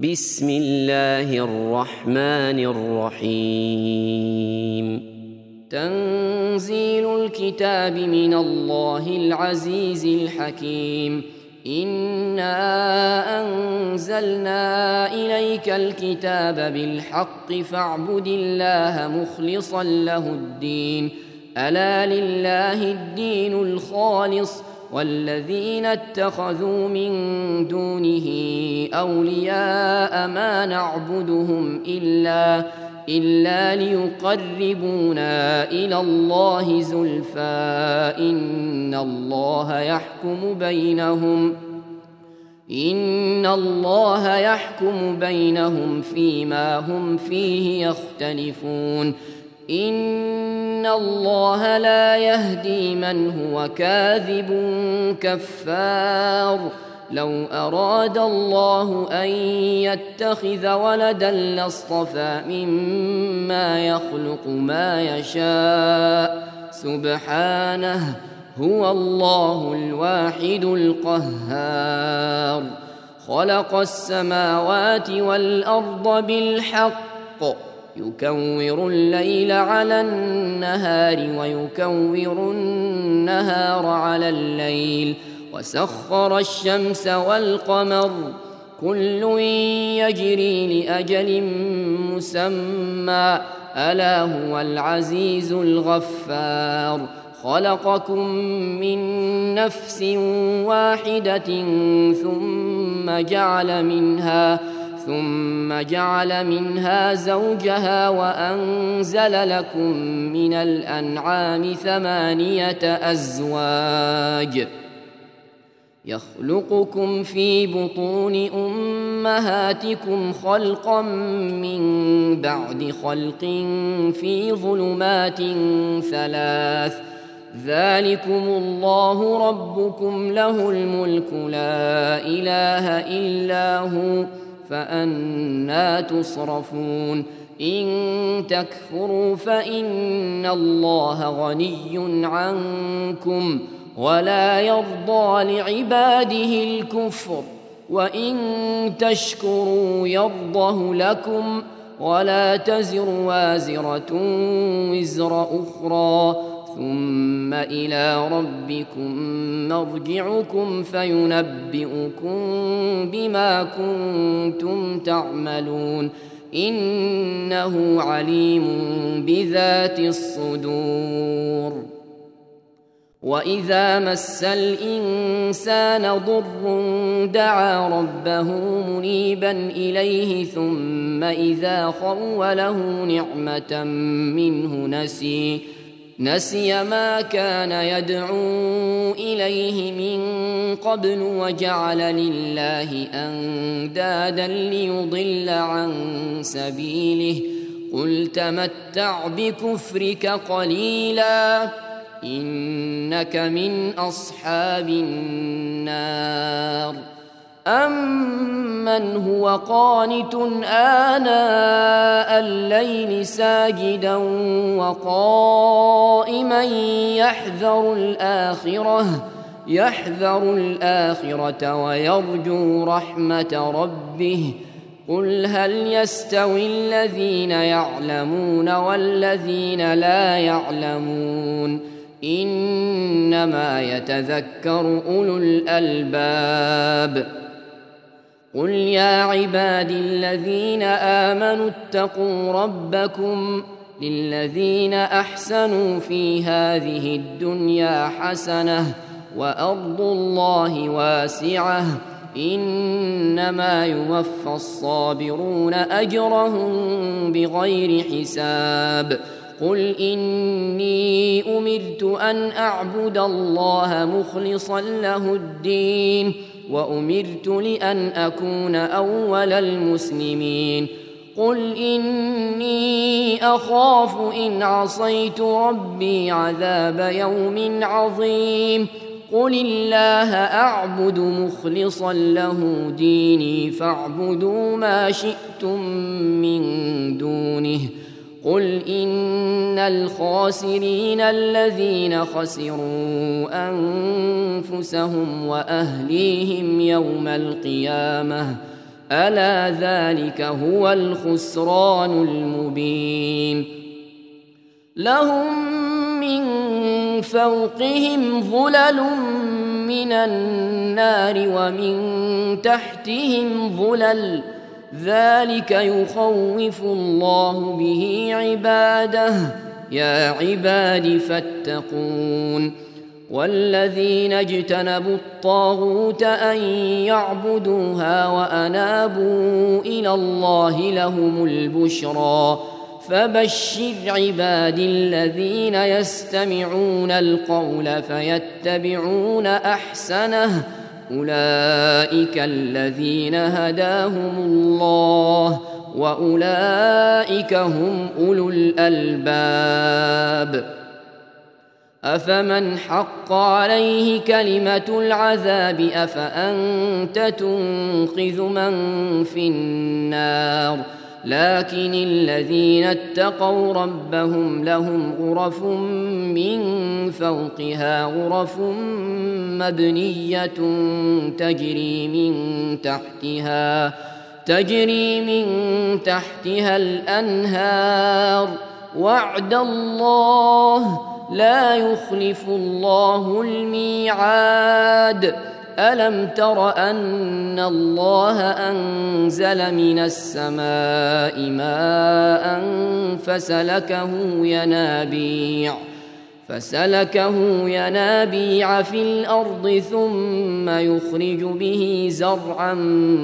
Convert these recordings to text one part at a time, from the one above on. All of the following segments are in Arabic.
بسم الله الرحمن الرحيم. تنزيل الكتاب من الله العزيز الحكيم. إنا أنزلنا إليك الكتاب بالحق فاعبد الله مخلصا له الدين. ألا لله الدين الخالص والذين اتخذوا من دونه أولياء ما نعبدهم إلا ليقربونا إلى الله زلفى إن الله يحكم بينهم فيما هم فيه يختلفون. إن الله لا يهدي من هو كاذب كفار. لو أراد الله أن يتخذ ولدا لاصطفى مما يخلق ما يشاء سبحانه هو الله الواحد القهار. خلق السماوات والأرض بالحق يكور الليل على النهار ويكور النهار على الليل وسخر الشمس والقمر كل يجري لأجل مسمى ألا هو العزيز الغفار. خلقكم من نفس واحدة ثم جعل منها زوجها وأنزل لكم من الأنعام 8 أزواج يخلقكم في بطون أمهاتكم خلقا من بعد خلق في ظلمات 3 ذلكم الله ربكم له الملك لا إله إلا هو فأنى تصرفون. إن تكفروا فإن الله غني عنكم ولا يرضى لعباده الكفر وإن تشكروا يرضه لكم ولا تزر وازرة وزر أخرى ثم إلى ربكم مرجعكم فينبئكم بما كنتم تعملون إنه عليم بذات الصدور. وإذا مس الإنسان ضر دعا ربه منيبا إليه ثم إذا خوله نعمة منه نسي ما كان يدعو إليه من قبل وجعل لله أندادا ليضل عن سبيله قل تمتع بكفرك قليلا إنك من أصحاب النار. أمن هو قانت آناء الليل ساجدا وقائما يحذر الآخرة ويرجو رحمة ربه قل هل يستوي الذين يعلمون والذين لا يعلمون إنما يتذكر أولو الألباب. قل يا عبادي الذين آمنوا اتقوا ربكم للذين أحسنوا في هذه الدنيا حسنة وأرض الله واسعة إنما يوفى الصابرون أجرهم بغير حساب. قل إني أمرت أن أعبد الله مخلصا له الدين وأمرت لأن أكون أول المسلمين. قل إني أخاف إن عصيت ربي عذاب يوم عظيم. قل الله أعبد مخلصا له ديني فاعبدوا ما شئتم من دونه. قل إن الخاسرين الذين خسروا أنفسهم وأهليهم يوم القيامة ألا ذلك هو الخسران المبين. لهم من فوقهم ظلل من النار ومن تحتهم ظلل، ذلك يخوف الله به عباده، يا عباد فاتقون. والذين اجتنبوا الطاغوت أن يعبدوها وأنابوا إلى الله لهم البشرى، فبشر عبادي الذين يستمعون القول فيتبعون أحسنه، أولئك الذين هداهم الله وأولئك هم أولو الألباب. أفمن حق عليه كلمة العذاب أفأنت تنقذ من في النار؟ لكن الذين اتقوا ربهم لهم غرف من فوقها غرف مبنية تجري من تحتها الأنهار، وعد الله لا يخلف الله الميعاد. ألم تر أن الله أنزل من السماء ماء فسلكه ينابيع في الأرض ثم يخرج به زرعا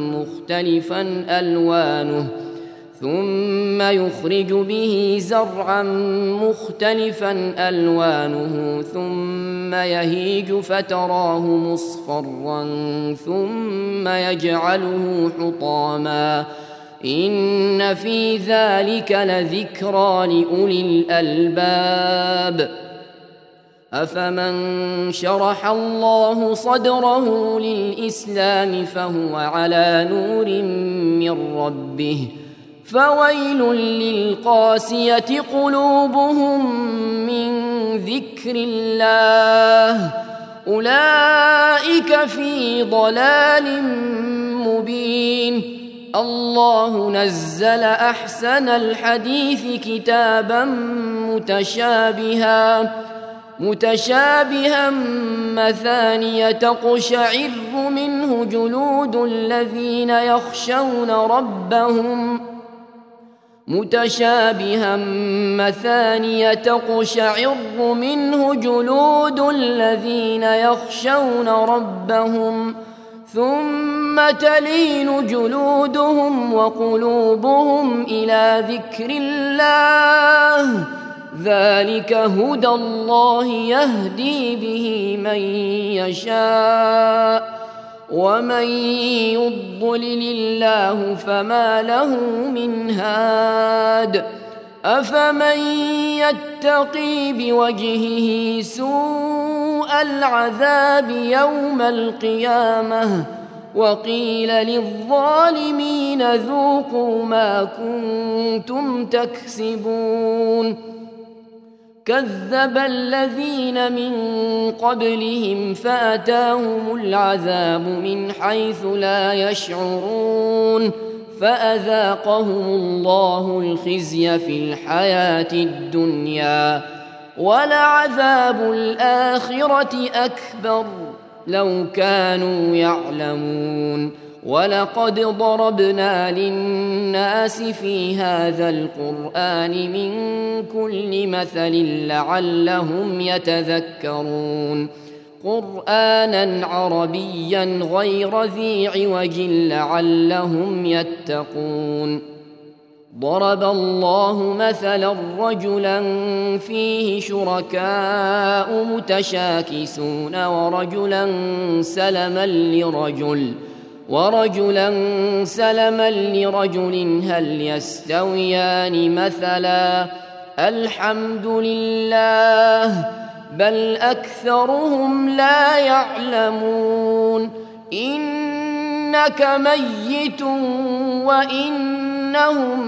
مختلفا ألوانه ثم يهيج فتراه مصفرا ثم يجعله حطاما، إن في ذلك لذكرى لأولي الألباب. أفمن شرح الله صدره للإسلام فهو على نور من ربه، فويل للقاسية قلوبهم من ذكر الله، أولئك في ضلال مبين. الله نزل أحسن الحديث كتابا متشابها مثانية تقشعر منه جلود الذين يخشون ربهم ثم تلين جلودهم وقلوبهم إلى ذكر الله، ذلك هدى الله يهدي به من يشاء، ومن يضلل الله فما له من هاد. أفمن يتقي بوجهه سوء العذاب يوم القيامة وقيل للظالمين ذوقوا ما كنتم تكسبون. كذب الذين من قبلهم فأتاهم العذاب من حيث لا يشعرون، فأذاقهم الله الخزي في الحياة الدنيا، ولعذاب الآخرة أكبر لو كانوا يعلمون. ولقد ضربنا للناس في هذا القرآن من كل مثل لعلهم يتذكرون، قرآنا عربيا غير ذي عوج لعلهم يتقون. ضرب الله مثلا رجلا فيه شركاء متشاكسون ورجلا سلما لرجل هل يستويان مثلا؟ الحمد لله بل أكثرهم لا يعلمون. إنك ميت وإنهم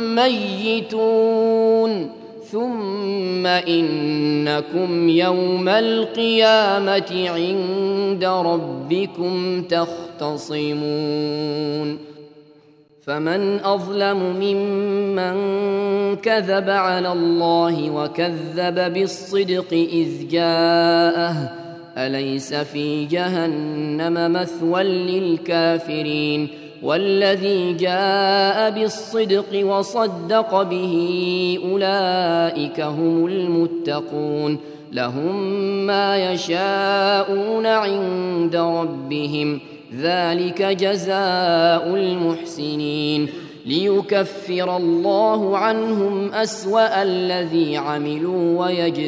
ميتون، ثم إنكم يوم القيامة عند ربكم تختصمون. فمن أظلم ممن كذب على الله وكذب بالصدق إذ جاءه أليس في جهنم مثوى للكافرين والذي جاء بالصدق وصدق به أولئك هم المتقون لهم ما يشاءون عند ربهم ذلك جزاء المحسنين ليكفر الله عنهم أسوأ الذي عملوا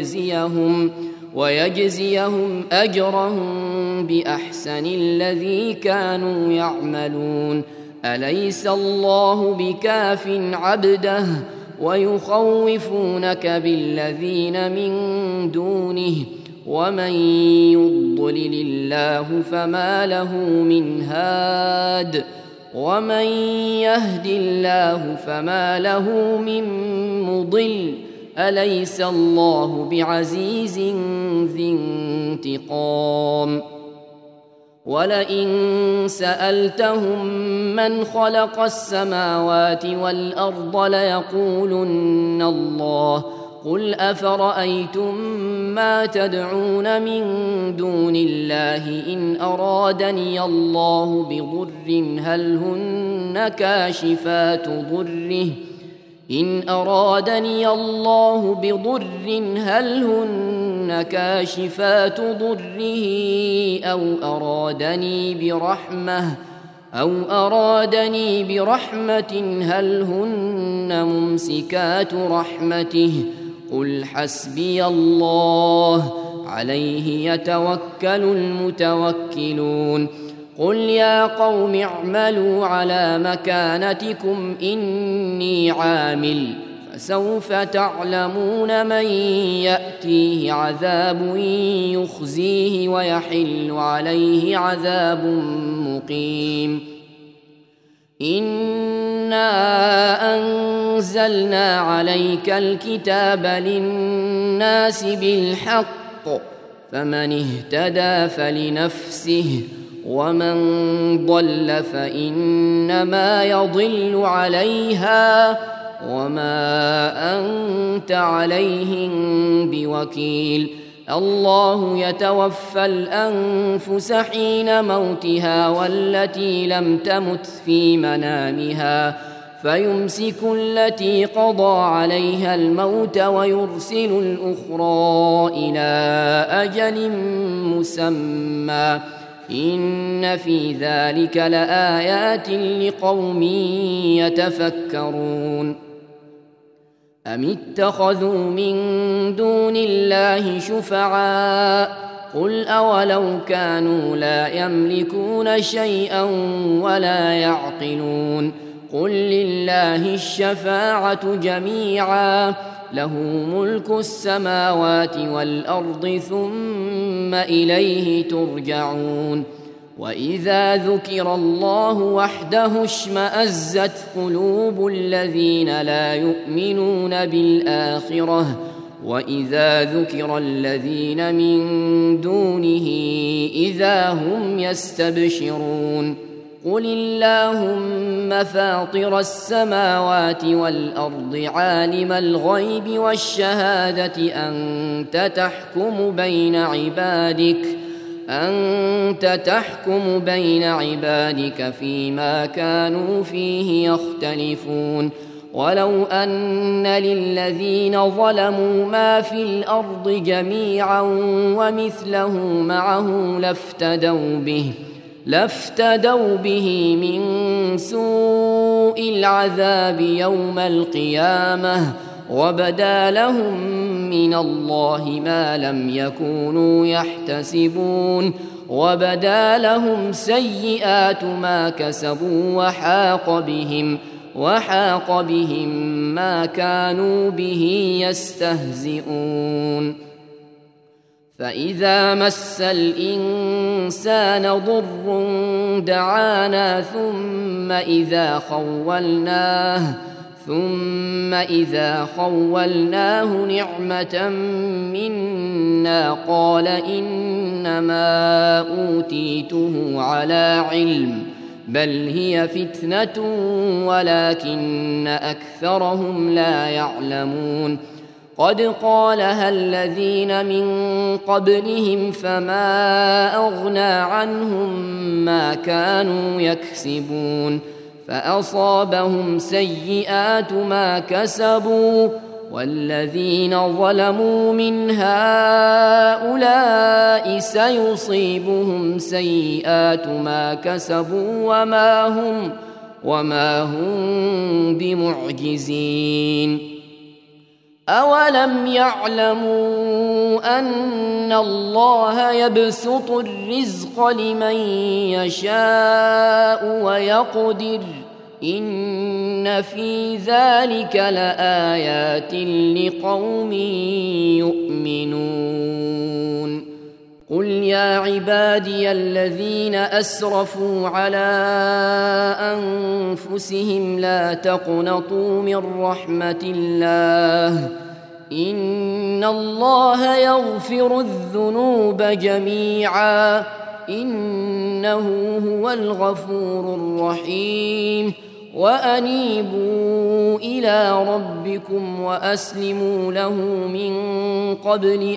ويجزيهم أجرهم بأحسن الذي كانوا يعملون أليس الله بكاف عبده ويخوفونك بالذين من دونه ومن يضلل الله فما له من هاد ومن يهد الله فما له من مضل أليس الله بعزيز ذي انتقام ولئن سألتهم من خلق السماوات والأرض ليقولن الله قل أفرأيتم ما تدعون من دون الله إن أرادني الله بضر هل هن كاشفات ضره أو أرادني برحمة هل هن ممسكات رحمته قل حسبي الله عليه يتوكل المتوكلون قل يا قوم اعملوا على مكانتكم إني عامل فسوف تعلمون من يأتيه عذاب يخزيه ويحل عليه عذاب مقيم إنا أنزلنا عليك الكتاب للناس بالحق فمن اهتدى فلنفسه ومن ضل فإنما يضل عليها وما أنت عليهم بوكيل الله يتوفى الأنفس حين موتها والتي لم تمت في منامها فيمسك التي قضى عليها الموت ويرسل الأخرى إلى أجل مسمى إن في ذلك لآيات لقوم يتفكرون أم اتخذوا من دون الله شفعاء قل أولو كانوا لا يملكون شيئا ولا يعقلون قل لله الشفاعة جميعا له ملك السماوات والأرض ثم إليه ترجعون وإذا ذكر الله وحده اشمأزت قلوب الذين لا يؤمنون بالآخرة وإذا ذكر الذين من دونه إذا هم يستبشرون قل اللهم فاطر السماوات والأرض عالم الغيب والشهادة أنت تحكم بين عبادك فيما كانوا فيه يختلفون ولو أن للذين ظلموا ما في الأرض جميعا ومثله معه لافتدوا به من سوء العذاب يوم القيامة وبدا لهم من الله ما لم يكونوا يحتسبون وبدا لهم سيئات ما كسبوا وحاق بهم ما كانوا به يستهزئون فإذا مس الإنسان ضر دعانا ثم إذا خولناه نعمة منا قال إنما أوتيته على علم بل هي فتنة ولكن أكثرهم لا يعلمون قد قالها الذين من قبلهم فما أغنى عنهم ما كانوا يكسبون فأصابهم سيئات ما كسبوا والذين ظلموا من هؤلاء سيصيبهم سيئات ما كسبوا وما هم بمعجزين أولم يعلموا أن الله يبسط الرزق لمن يشاء ويقدر إن في ذلك لآيات لقوم يؤمنون قل يا عبادي الذين أسرفوا على أنفسهم لا تقنطوا من رحمة الله إن الله يغفر الذنوب جميعا إنه هو الغفور الرحيم وأنيبوا إلى ربكم وأسلموا له من قبل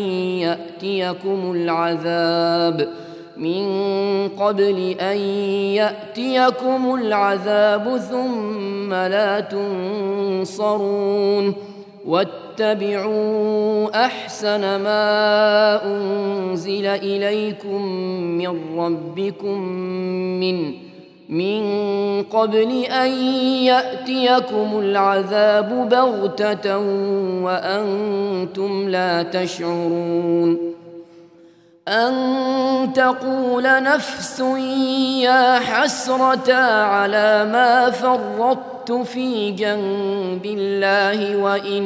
أن يأتيكم العذاب ثم لا تنصرون واتبعوا أحسن ما أنزل إليكم من ربكم من قبل أن يأتيكم العذاب بغتة وأنتم لا تشعرون أن تقول نفس يا حسرة على ما فرطت في جنب الله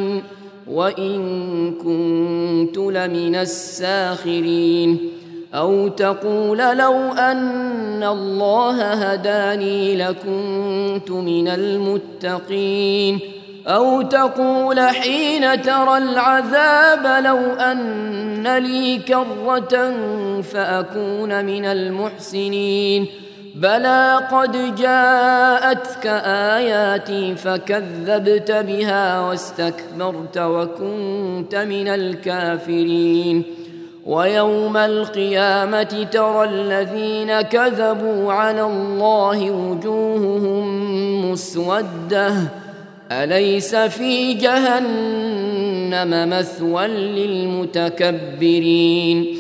وإن كنت لمن الساخرين أو تقول لو أن الله هداني لكنت من المتقين أو تقول حين ترى العذاب لو أن لي كرة فأكون من المحسنين بلى قد جاءتك آياتي فكذبت بها واستكبرت وكنت من الكافرين ويوم القيامة ترى الذين كذبوا على الله وجوههم مسودة أليس في جهنم مثوى للمتكبرين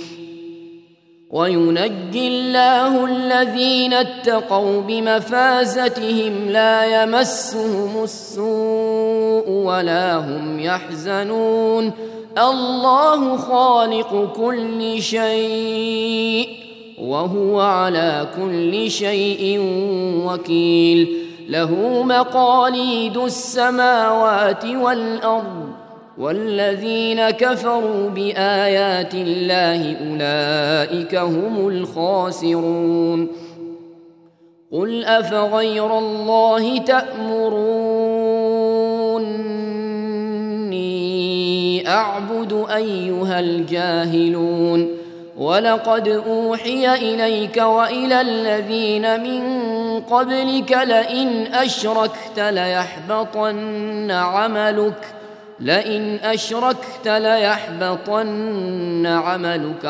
وينجي الله الذين اتقوا بمفازتهم لا يمسهم السوء ولا هم يحزنون الله خالق كل شيء وهو على كل شيء وكيل له مقاليد السماوات والأرض والذين كفروا بآيات الله أولئك هم الخاسرون قل أفغير الله تأمروني أعبد أيها الجاهلون ولقد أوحي إليك وإلى الذين من قبلك لئن أشركت ليحبطن عملك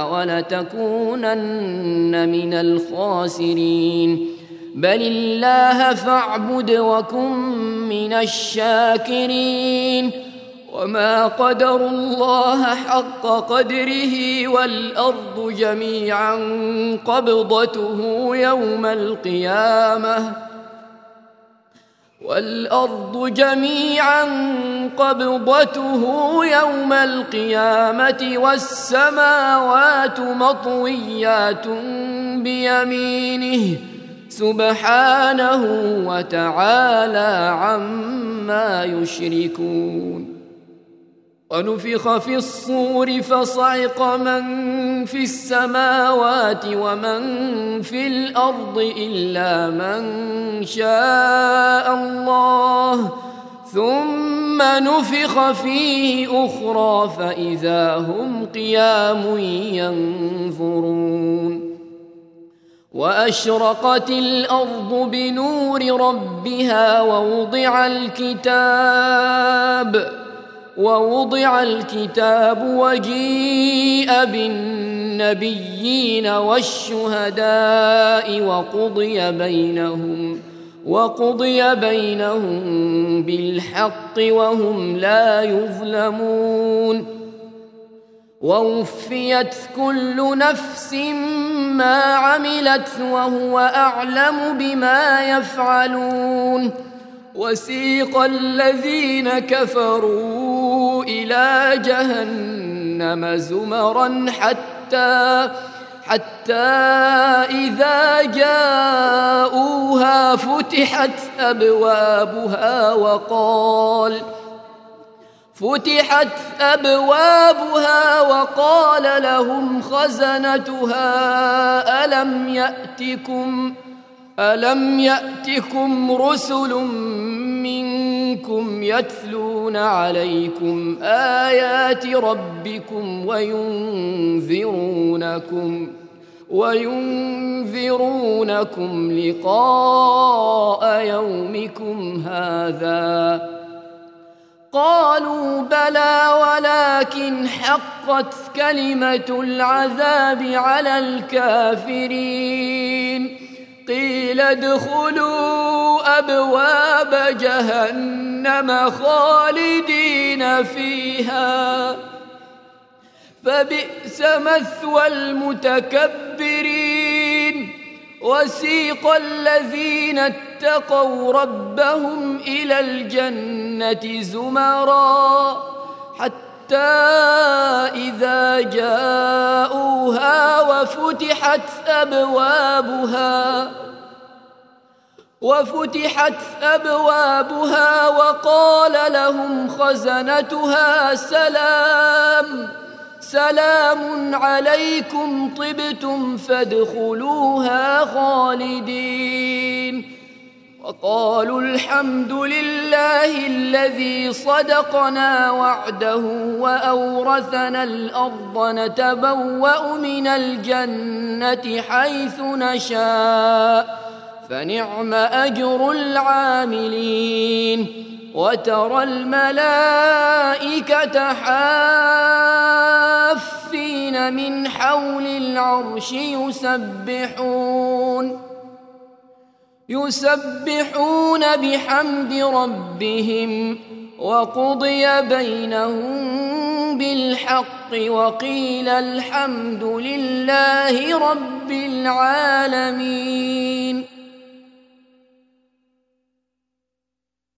ولتكونن من الخاسرين بل الله فاعبد وكن من الشاكرين وما قدروا الله حق قدره والأرض جميعا قبضته يوم القيامة والسماوات مطويات بيمينه سبحانه وتعالى عما يشركون ونفخ في الصور فصعق من في السماوات ومن في الأرض إلا من شاء الله ثم نفخ فيه أخرى فإذا هم قيام ينظرون وأشرقت الأرض بنور ربها ووضع الكتاب وجيء بالنبيين والشهداء وقضي بينهم بالحق وهم لا يظلمون ووفيت كل نفس ما عملت وهو أعلم بما يفعلون وسيق الذين كفروا إلى جهنم زمرا حتى إذا جاءوها فتحت أبوابها وقال لهم خزنتها ألم يأتكم رسل منكم يتلون عليكم آيات ربكم وينذرونكم لقاء يومكم هذا قالوا بلى ولكن حقت كلمة العذاب على الكافرين قيل ادخلوا أبواب جهنم خالدين فيها فبئس مثوى المتكبرين وسيق الذين اتقوا ربهم إلى الجنة زمرا حتى إذا جاءوها وفتحت أبوابها وقال لهم خزنتها سلام عليكم طبتم فادخلوها خالدين وقالوا الحمد لله الذي صدقنا وعده وأورثنا الأرض نتبوأ من الجنة حيث نشاء فنعم أجر العاملين وترى الملائكة حافين من حول العرش يسبحون بحمد ربهم وقضي بينهم بالحق وقيل الحمد لله رب العالمين.